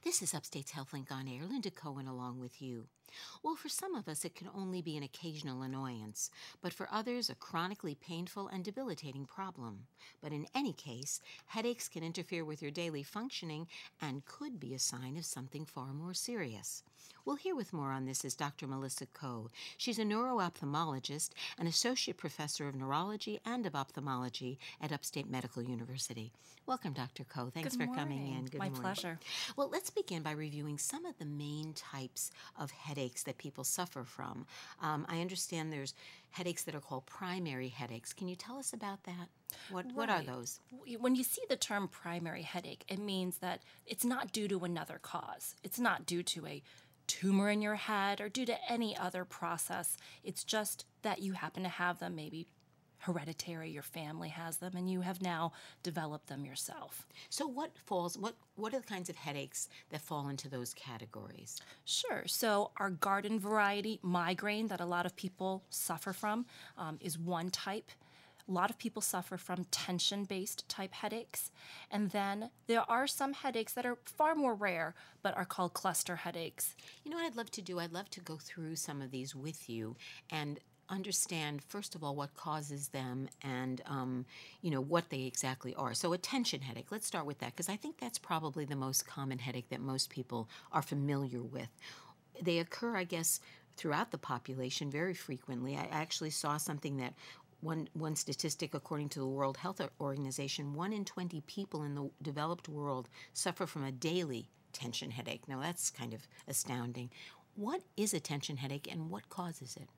This is Upstate's HealthLink on Air. Linda Cohen along with you. Well, for some of us, it can only be an occasional annoyance, but for others, a chronically painful and debilitating problem. But in any case, headaches can interfere with your daily functioning and could be a sign of something far more serious. Well, here with more on this is Dr. Melissa Koh. She's a neuro-ophthalmologist, an associate professor of neurology and of ophthalmology at Upstate Medical University. Welcome, Dr. Koh. Thanks for coming in. Good My morning. pleasure. Well, let's begin by reviewing some of the main types of headaches that people suffer from. I understand there's headaches that are called primary headaches. Can you tell us about that? What are those? When you see the term primary headache, it means that it's not due to another cause. It's not due to a tumor in your head or due to any other process. It's just that you happen to have them, maybe hereditary, your family has them, and you have now developed them yourself. So what are the kinds of headaches that fall into those categories? Sure. So our garden variety migraine that a lot of people suffer from is one type. A lot of people suffer from tension-based type headaches. And then there are some headaches that are far more rare, but are called cluster headaches. You know what I'd love to do? I'd love to go through some of these with you and understand, first of all, what causes them and, what they exactly are. So a tension headache, let's start with that, because I think that's probably the most common headache that most people are familiar with. They occur, I guess, throughout the population very frequently. I actually saw something that one statistic, according to the World Health Organization, 1 in 20 people in the developed world suffer from a daily tension headache. Now, that's kind of astounding. What is a tension headache and what causes it?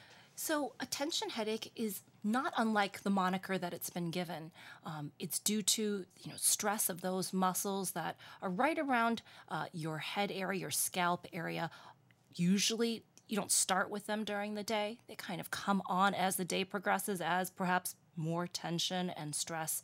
So a tension headache is not unlike the moniker that it's been given. It's due to stress of those muscles that are right around your head area, your scalp area. Usually you don't start with them during the day. They kind of come on as the day progresses, as perhaps more tension and stress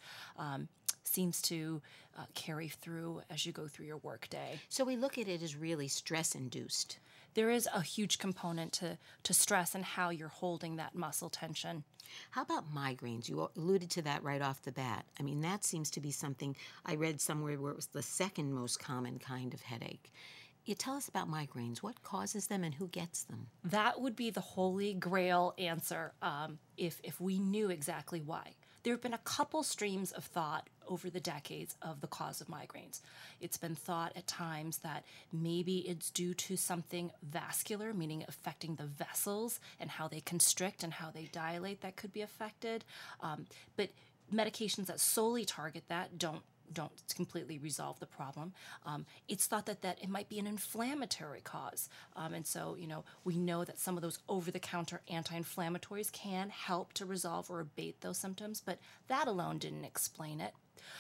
seems to carry through as you go through your workday. So we look at it as really stress-induced. There is a huge component to stress and how you're holding that muscle tension. How about migraines? You alluded to that right off the bat. I mean, that seems to be something I read somewhere where it was the second most common kind of headache. You tell us about migraines. What causes them and who gets them? That would be the holy grail answer if we knew exactly why. There have been a couple streams of thought over the decades of the cause of migraines. It's been thought at times that maybe it's due to something vascular, meaning affecting the vessels and how they constrict and how they dilate that could be affected. But medications that solely target that don't completely resolve the problem. It's thought that it might be an inflammatory cause. And so, we know that some of those over-the-counter anti-inflammatories can help to resolve or abate those symptoms, but that alone didn't explain it.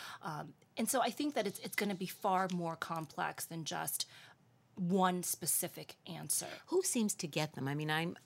And so I think that it's going to be far more complex than just one specific answer. Who seems to get them? I mean, I'm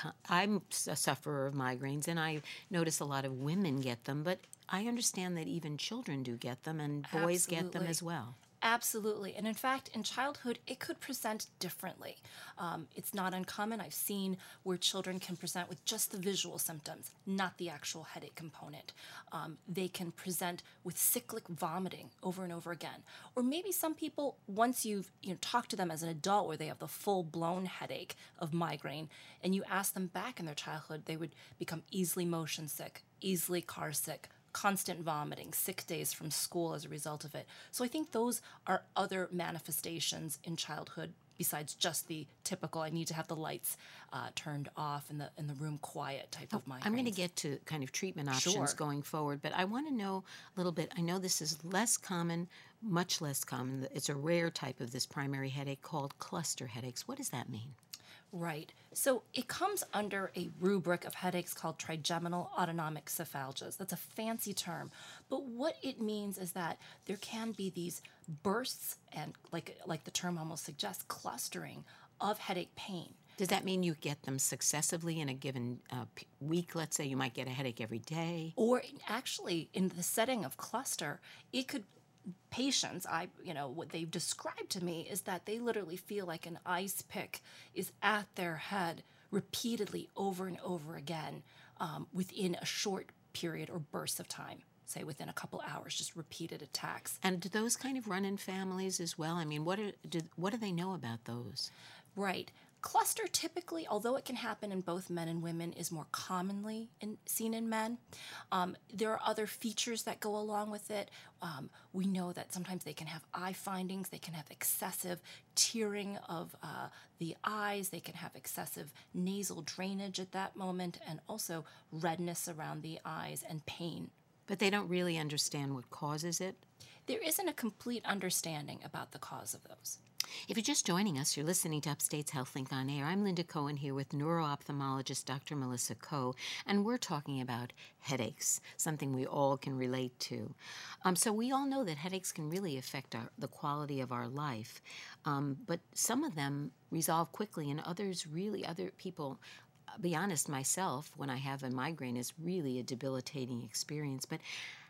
a sufferer of migraines, and I notice a lot of women get them, but I understand that even children do get them, and boys get them as well. Absolutely. And in fact, in childhood, it could present differently. It's not uncommon. I've seen where children can present with just the visual symptoms, not the actual headache component. They can present with cyclic vomiting over and over again. Or maybe some people, once you've talked to them as an adult where they have the full-blown headache of migraine, and you ask them back in their childhood, they would become easily motion sick, easily car sick, constant vomiting, sick days from school as a result of it. So I think those are other manifestations in childhood besides just the typical, I need to have the lights turned off and the room quiet type of migraines. I'm going to get to kind of treatment options going forward, but I want to know a little bit. I know this is less common, much less common. It's a rare type of this primary headache called cluster headaches. What does that mean? Right. So it comes under a rubric of headaches called trigeminal autonomic cephalgias. That's a fancy term. But what it means is that there can be these bursts and, like the term almost suggests, clustering of headache pain. Does that mean you get them successively in a given week? Let's say you might get a headache every day. Or actually, in the setting of cluster, it could patients, what they've described to me is that they literally feel like an ice pick is at their head repeatedly over and over again within a short period or burst of time. say within a couple hours, just repeated attacks. And do those kind of run in families as well? I mean, what do they know about those? Right. Cluster typically, although it can happen in both men and women, is more commonly seen in men. There are other features that go along with it. We know that sometimes they can have eye findings, they can have excessive tearing of the eyes, they can have excessive nasal drainage at that moment, and also redness around the eyes and pain. But they don't really understand what causes it? There isn't a complete understanding about the cause of those. If you're just joining us, you're listening to Upstate's HealthLink on Air. I'm Linda Cohen here with neuro-ophthalmologist Dr. Melissa Coe, and we're talking about headaches, something we all can relate to. So we all know that headaches can really affect the quality of our life, but some of them resolve quickly, and other people, I'll be honest, myself, when I have a migraine, is really a debilitating experience. But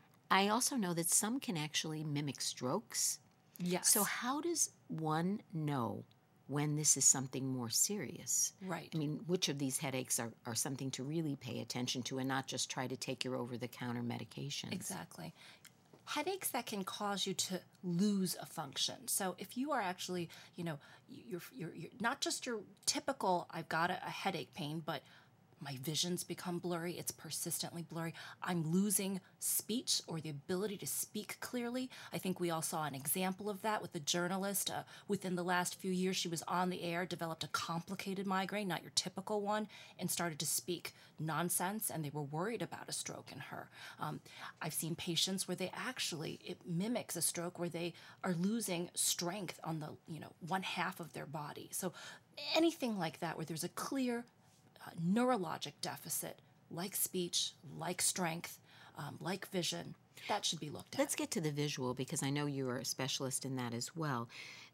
I also know that some can actually mimic strokes. Yes. So how does one know when this is something more serious? Right. I mean, which of these headaches are something to really pay attention to and not just try to take your over-the-counter medications? Exactly. Headaches that can cause you to lose a function. So if you are actually, you're not just your typical, I've got a headache pain, but my vision's become blurry, it's persistently blurry, I'm losing speech or the ability to speak clearly. I think we all saw an example of that with a journalist. Within the last few years, she was on the air, developed a complicated migraine, not your typical one, and started to speak nonsense, and they were worried about a stroke in her. I've seen patients where it mimics a stroke where they are losing strength on the, one half of their body. So anything like that where there's a clear neurologic deficit, like speech, like strength, like vision, that should be looked at. Let's get to the visual, because I know you are a specialist in that as well.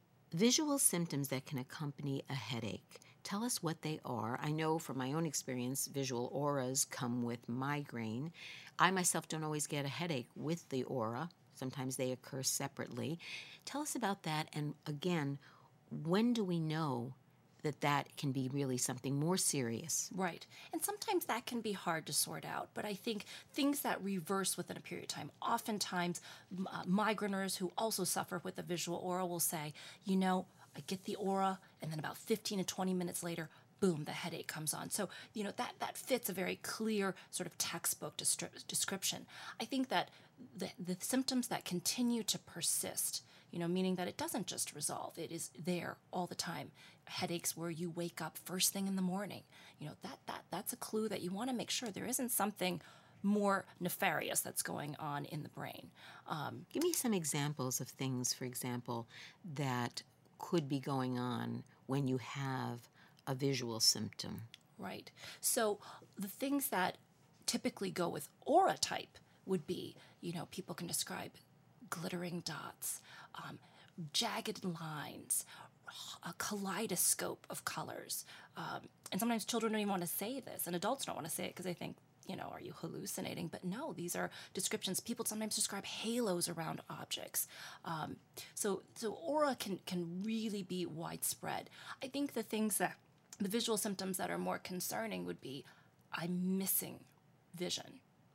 Visual symptoms that can accompany a headache. Tell us what they are. I know from my own experience, visual auras come with migraine. I myself don't always get a headache with the aura. Sometimes they occur separately. Tell us about that. And again, when do we know that can be really something more serious? Right. And sometimes that can be hard to sort out, but I think things that reverse within a period of time, oftentimes migraineurs who also suffer with a visual aura will say, I get the aura, and then about 15 to 20 minutes later, boom, the headache comes on. So, that fits a very clear sort of textbook description. I think that the symptoms that continue to persist, meaning that it doesn't just resolve, it is there all the time. Headaches where you wake up first thing in the morning, that's a clue that you want to make sure there isn't something more nefarious that's going on in the brain. Give me some examples of things, for example, that could be going on when you have a visual symptom. Right. So the things that typically go with aura type would be, people can describe glittering dots, jagged lines, a kaleidoscope of colors. And sometimes children don't even want to say this, and adults don't want to say it because they think, are you hallucinating? But no, these are descriptions. People sometimes describe halos around objects. So aura can really be widespread. I think the visual symptoms that are more concerning would be, I'm missing vision.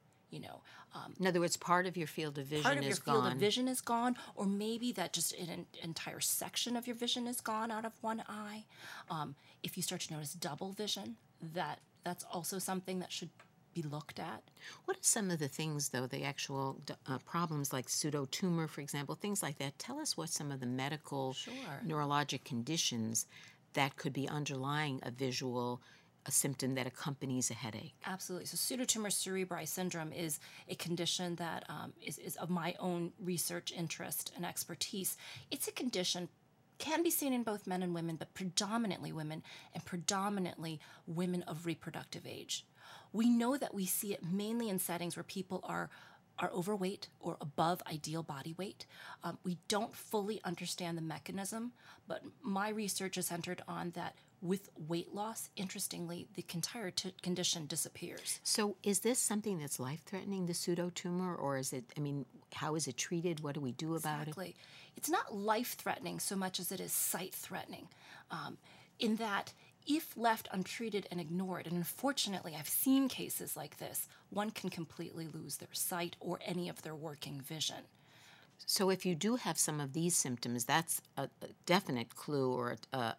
In other words, part of your field of vision is gone. Part of your field of vision is gone, or maybe that just an entire section of your vision is gone out of one eye. If you start to notice double vision, that's also something that should be looked at. What are some of the things, though, the actual problems like pseudotumor, for example, things like that? Tell us what some of the medical neurologic conditions that could be underlying a symptom that accompanies a headache. Absolutely. So pseudotumor cerebri syndrome is a condition that is of my own research interest and expertise. It's a condition can be seen in both men and women, but predominantly women, and predominantly women of reproductive age. We know that we see it mainly in settings where people are overweight or above ideal body weight. We don't fully understand the mechanism, but my research is centered on that with weight loss, interestingly, the entire condition disappears. So is this something that's life-threatening, the pseudotumor, or is it, how is it treated? What do we do about it? Exactly. It's not life-threatening so much as it is sight-threatening, in that if left untreated and ignored, and unfortunately I've seen cases like this, one can completely lose their sight or any of their working vision. So if you do have some of these symptoms, that's a definite clue or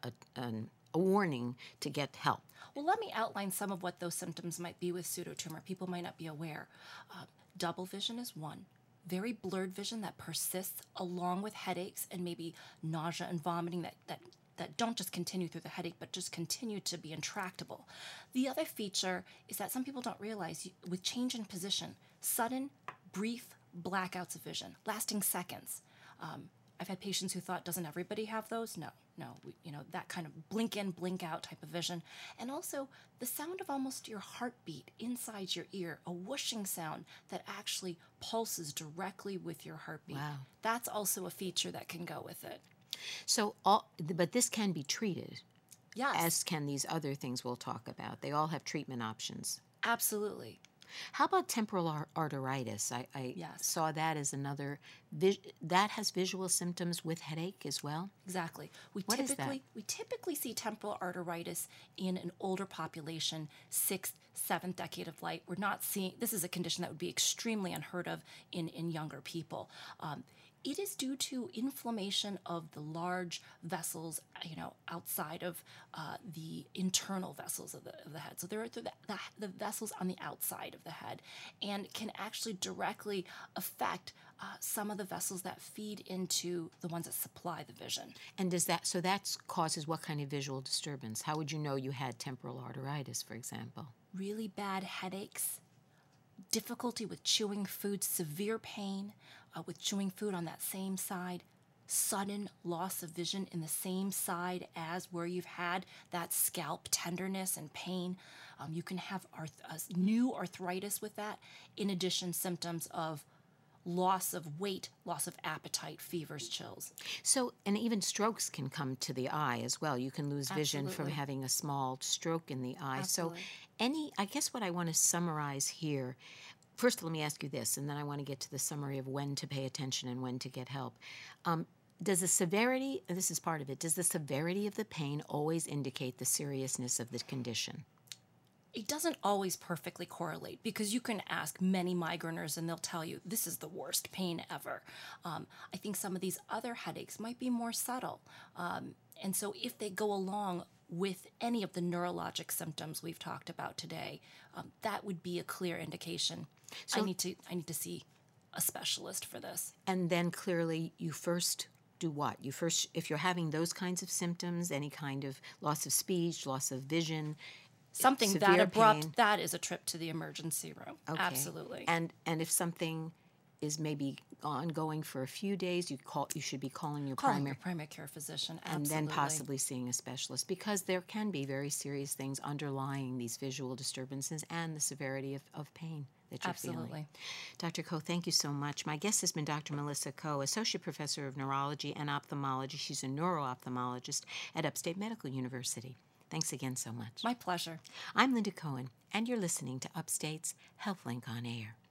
a warning to get help. Well, let me outline some of what those symptoms might be with pseudotumor. People might not be aware. Double vision is one. Very blurred vision that persists along with headaches and maybe nausea and vomiting that don't just continue through the headache, but just continue to be intractable. The other feature is that some people don't realize with change in position, sudden, brief blackouts of vision, lasting seconds. I've had patients who thought, doesn't everybody have those? No, that kind of blink in, blink out type of vision. And also the sound of almost your heartbeat inside your ear, a whooshing sound that actually pulses directly with your heartbeat. Wow. That's also a feature that can go with it. So, but this can be treated, Yes, as can these other things we'll talk about. They all have treatment options. absolutely. How about temporal arteritis? I Yes. saw that as another, that has visual symptoms with headache as well? Exactly. What is that? We typically see temporal arteritis in an older population, 6th, 7th decade of life. We're not seeing this is a condition that would be extremely unheard of in younger people. It is due to inflammation of the large vessels, outside of the internal vessels of the head. So there are the vessels on the outside of the head, and can actually directly affect some of the vessels that feed into the ones that supply the vision. And so that causes what kind of visual disturbance? How would you know you had temporal arteritis, for example? Really bad headaches, difficulty with chewing food, severe pain with chewing food on that same side, sudden loss of vision in the same side as where you've had that scalp tenderness and pain. You can have new arthritis with that, in addition symptoms of loss of weight, loss of appetite, fevers, chills. So, and even strokes can come to the eye as well. You can lose vision from Absolutely. having a small stroke in the eye. Absolutely. So, I guess what I want to summarize here, first let me ask you this, and then I want to get to the summary of when to pay attention and when to get help. Does the severity, and this is part of it, does the severity of the pain always indicate the seriousness of the condition? It doesn't always perfectly correlate, because you can ask many migraineurs and they'll tell you this is the worst pain ever. I think some of these other headaches might be more subtle. And so if they go along with any of the neurologic symptoms we've talked about today, that would be a clear indication. So- I need to see a specialist for this. And then clearly you first do what? You first, if you're having those kinds of symptoms, any kind of loss of speech, loss of vision, Something that severe abrupt, pain. that is a trip to the emergency room. Okay. Absolutely. And if something is maybe ongoing for a few days, you should be calling your Calling primary your primary care physician. and Absolutely. then possibly seeing a specialist, because there can be very serious things underlying these visual disturbances and the severity of pain that you're feeling. Absolutely. Dr. Coe, thank you so much. My guest has been Dr. Melissa Coe, Associate Professor of Neurology and Ophthalmology. She's a neuro-ophthalmologist at Upstate Medical University. Thanks again so much. My pleasure. I'm Linda Cohen, and you're listening to Upstate's HealthLink on Air.